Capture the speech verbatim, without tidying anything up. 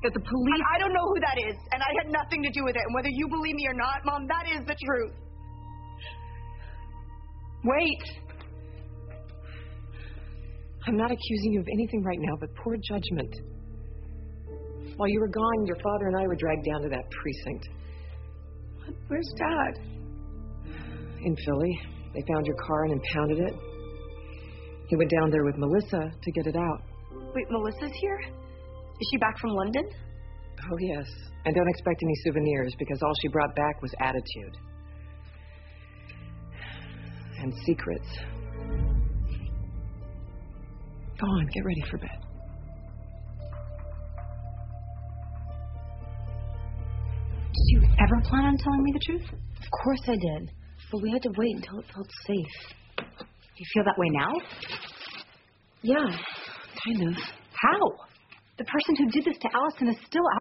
that the police... I, I don't know who that is, and I had nothing to do with it. And whether you believe me or not, Mom, that is the truth. Wait. I'm not accusing you of anything right now but poor judgment. While you were gone, your father and I were dragged down to that precinct. What? Where's Dad? In Philly. They found your car and impounded it. He went down there with Melissa to get it out. Wait, Melissa's here? Is she back from London? Oh, yes. And don't expect any souvenirs, because all she brought back was attitude. And secrets. Go on, get ready for bed. Did you ever plan on telling me the truth? Of course I did. But we had to wait until it felt safe. You feel that way now? Yeah, kind of. How? The person who did this to Allison is still out.